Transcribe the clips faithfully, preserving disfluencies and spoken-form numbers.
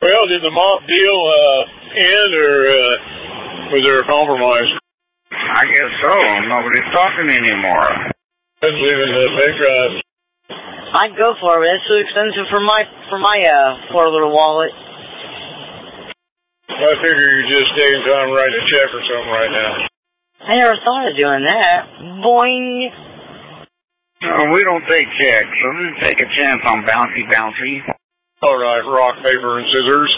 Well, did the mock deal uh, end, or uh, was there a compromise? I guess so. Nobody's talking anymore. I'm leaving the bank drive. I'd go for it, but it's too expensive for my for my uh poor little wallet. I figure you're just taking time to write a check or something right now. I never thought of doing that. Boing. No, we don't take checks, so let's take a chance on Bouncy Bouncy. All right, rock, paper, and scissors.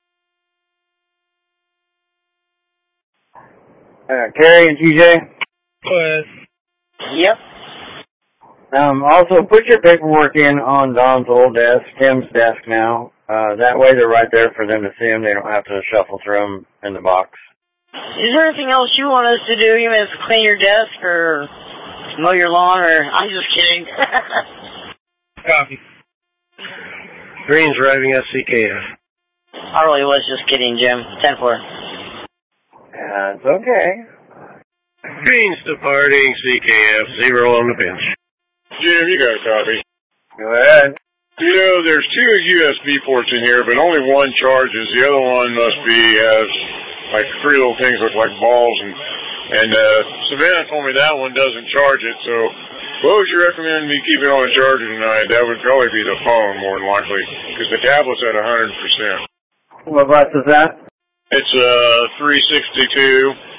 Uh, Carrie and T J? What? Yep. Um, also, put your paperwork in on Don's old desk, Tim's desk now. Uh, that way they're right there for them to see them. They don't have to shuffle through them in the box. Is there anything else you want us to do? You want us to clean your desk or mow your lawn, or... I'm just kidding. Copy. Green's driving S C K F. I really was just kidding, Jim. ten four. Yeah, it's okay. Green's departing C K F, zero on the bench. Jim, you got a copy. Go ahead. You know, there's two U S B ports in here, but only one charges. The other one must be, has, like, three little things look like balls, and, and uh, Savannah told me that one doesn't charge it, so what would you recommend me keeping on a charger tonight? That would probably be the phone, more than likely, because the tablet's at one hundred percent. What bus is that? It's uh, three sixty-two.